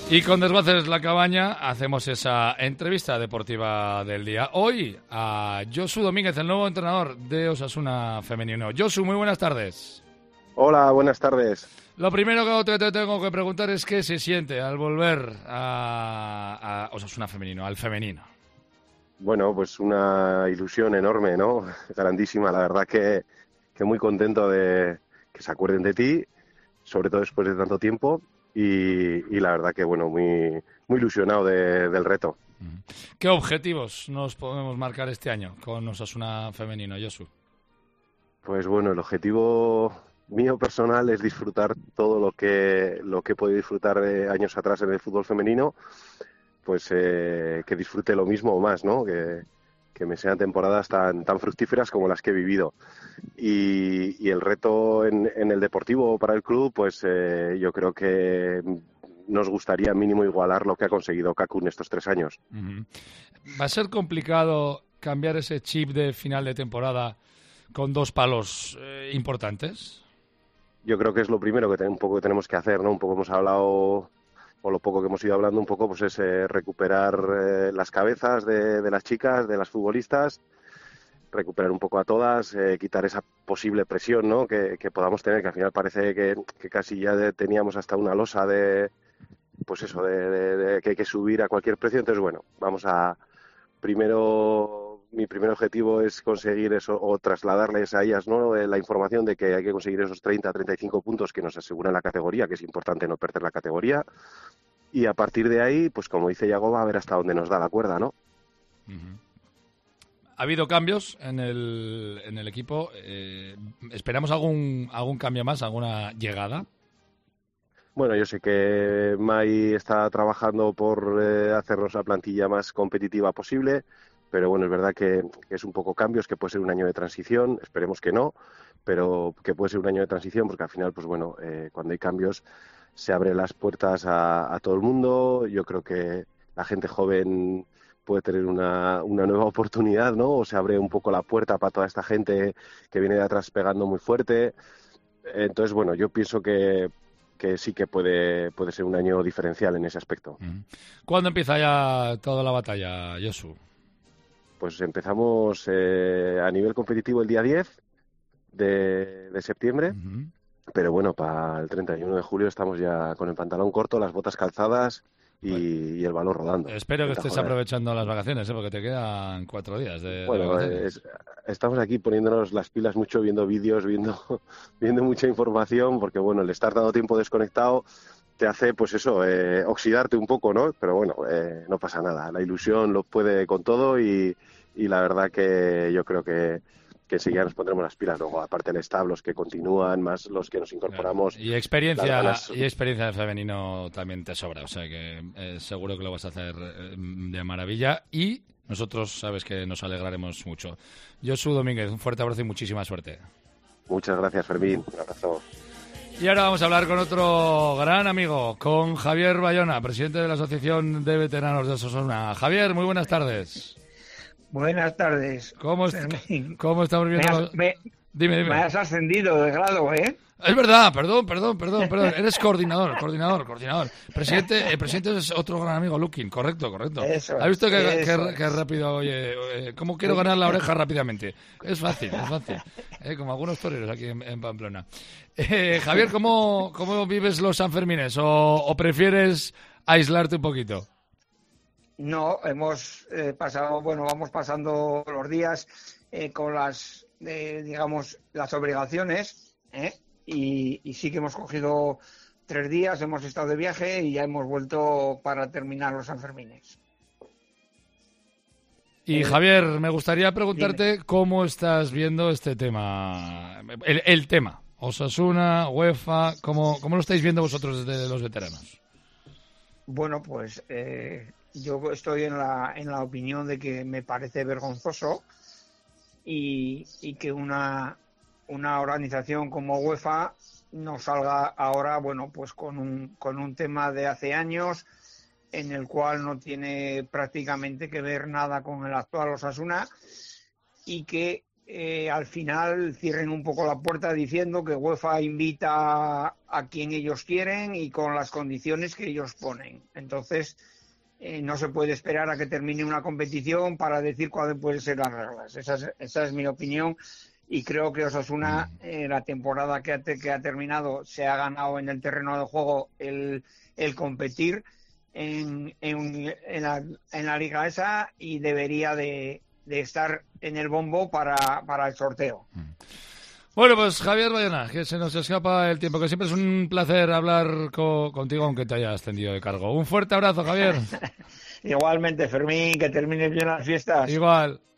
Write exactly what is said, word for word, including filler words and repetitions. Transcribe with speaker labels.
Speaker 1: Y con Desguaces La Cabaña hacemos esa entrevista deportiva del día. Hoy a Josu Domínguez, el nuevo entrenador de Osasuna Femenino. Josu, muy buenas tardes.
Speaker 2: Hola, buenas tardes.
Speaker 1: Lo primero que te tengo que preguntar es qué se siente al volver a, a Osasuna Femenino, al femenino.
Speaker 2: Bueno, pues una ilusión enorme, ¿no? Grandísima, la verdad que, que muy contento de que se acuerden de ti, sobre todo después de tanto tiempo. Y, y la verdad que, bueno, muy, muy ilusionado de, del reto.
Speaker 1: ¿Qué objetivos nos podemos marcar este año con Osasuna Femenino, Josu?
Speaker 2: Pues bueno, el objetivo mío personal es disfrutar todo lo que, lo que he podido disfrutar eh, años atrás en el fútbol femenino, pues eh, que disfrute lo mismo o más, ¿no? Que, que me sean temporadas tan, tan fructíferas como las que he vivido. Y, y el reto en, en el deportivo para el club, pues eh, yo creo que nos gustaría mínimo igualar lo que ha conseguido Kaku en estos tres años.
Speaker 1: Uh-huh. ¿Va a ser complicado cambiar ese chip de final de temporada con dos palos eh, importantes?
Speaker 2: Yo creo que es lo primero que ten, un poco que tenemos que hacer, ¿no? Un poco hemos hablado, o lo poco que hemos ido hablando un poco, pues es eh, recuperar eh, las cabezas de, de las chicas, de las futbolistas, recuperar un poco a todas, eh, quitar esa posible presión, ¿no? que, que podamos tener, que al final parece que, que casi ya de, teníamos hasta una losa de, pues eso, de, de, de que hay que subir a cualquier precio. Entonces, bueno, vamos a, primero, mi primer objetivo es conseguir eso, o trasladarles a ellas, ¿no? La información de que hay que conseguir esos treinta a treinta y cinco puntos que nos aseguran la categoría, que es importante no perder la categoría. Y a partir de ahí, pues como dice Yagoba, a ver hasta dónde nos da la cuerda, ¿no?
Speaker 1: Uh-huh. ¿Ha habido cambios en el, en el equipo? Eh, ¿Esperamos algún, algún cambio más, alguna llegada?
Speaker 2: Bueno, yo sé que Mai está trabajando por eh, hacernos la plantilla más competitiva posible, pero bueno, es verdad que, que es un poco cambios, que puede ser un año de transición, esperemos que no, pero que puede ser un año de transición porque al final, pues bueno, eh, cuando hay cambios se abren las puertas a, a todo el mundo. Yo creo que la gente joven puede tener una, una nueva oportunidad, ¿no? O se abre un poco la puerta para toda esta gente que viene de atrás pegando muy fuerte. Entonces, bueno, yo pienso que, que sí que puede, puede ser un año diferencial en ese aspecto.
Speaker 1: ¿Cuándo empieza ya toda la batalla, Josu?
Speaker 2: Pues empezamos eh, a nivel competitivo el día diez de, de septiembre. Uh-huh. Pero bueno, para el treinta y uno de julio estamos ya con el pantalón corto, las botas calzadas y, bueno, y el balón rodando.
Speaker 1: Espero que estés joder. aprovechando las vacaciones, ¿eh? Porque te quedan cuatro días de,
Speaker 2: bueno,
Speaker 1: de vacaciones.
Speaker 2: Es, estamos aquí poniéndonos las pilas mucho, viendo vídeos, viendo, viendo mucha información, porque bueno, el estar dando tiempo desconectado te hace, pues eso, eh, oxidarte un poco, ¿no? Pero bueno, eh, no pasa nada. La ilusión lo puede con todo y, y la verdad que yo creo que que enseguida nos pondremos las pilas. Luego, aparte del staff, los que continúan, más los que nos incorporamos.
Speaker 1: Claro. Y experiencia ganas... y experiencia de femenino también te sobra, o sea que eh, seguro que lo vas a hacer eh, de maravilla y nosotros sabes que nos alegraremos mucho. Josu Domínguez, un fuerte abrazo y muchísima suerte.
Speaker 2: Muchas gracias, Fermín. Un abrazo.
Speaker 1: Y ahora vamos a hablar con otro gran amigo, con Javier Bayona, presidente de la Asociación de Veteranos de Osasuna. Javier, muy buenas tardes.
Speaker 3: Buenas tardes.
Speaker 1: ¿Cómo, est- ¿Cómo estamos viendo?
Speaker 3: Me has,
Speaker 1: los...
Speaker 3: me,
Speaker 1: dime, dime.
Speaker 3: Me has ascendido de grado, ¿eh?
Speaker 1: Es verdad, perdón, perdón, perdón, perdón. Eres coordinador, coordinador, coordinador. Presidente, el presidente es otro gran amigo, Lukin, correcto, correcto.
Speaker 3: Eso,
Speaker 1: ¿Has visto que,
Speaker 3: eso
Speaker 1: que, que rápido, oye, eh, cómo quiero ganar la oreja rápidamente? Es fácil, es fácil. Eh, como algunos toreros aquí en, en Pamplona. Eh, Javier, ¿cómo, ¿cómo vives los Sanfermines? ¿O, o prefieres aislarte un poquito?
Speaker 3: No, hemos eh, pasado, bueno, vamos pasando los días eh, con las, eh, digamos, las obligaciones, ¿eh? y, y sí que hemos cogido tres días, hemos estado de viaje y ya hemos vuelto para terminar los Sanfermines.
Speaker 1: Y
Speaker 3: eh,
Speaker 1: Javier, me gustaría preguntarte
Speaker 3: dime.
Speaker 1: cómo estás viendo este tema, el, el tema, Osasuna, UEFA, ¿cómo, cómo lo estáis viendo vosotros desde los veteranos?
Speaker 3: Bueno, pues eh, yo estoy en la, en la opinión de que me parece vergonzoso y, y que una, una organización como UEFA nos salga ahora, bueno, pues con un, con un tema de hace años en el cual no tiene prácticamente que ver nada con el actual Osasuna y que eh, al final cierren un poco la puerta diciendo que UEFA invita a, a quien ellos quieren y con las condiciones que ellos ponen. Entonces, eh, no se puede esperar a que termine una competición para decir cuáles pueden ser las reglas. Esa es, esa es mi opinión. Y creo que Osasuna, eh, la temporada que ha, que ha terminado, se ha ganado en el terreno de juego el, el competir en, en, en, la, en la liga esa y debería de, de estar en el bombo para, para el sorteo.
Speaker 1: Bueno, pues Javier Bayona, que se nos escapa el tiempo, que siempre es un placer hablar co- contigo, aunque te hayas tendido de cargo. Un fuerte abrazo, Javier.
Speaker 3: Igualmente, Fermín, que termines bien las fiestas.
Speaker 1: Igual.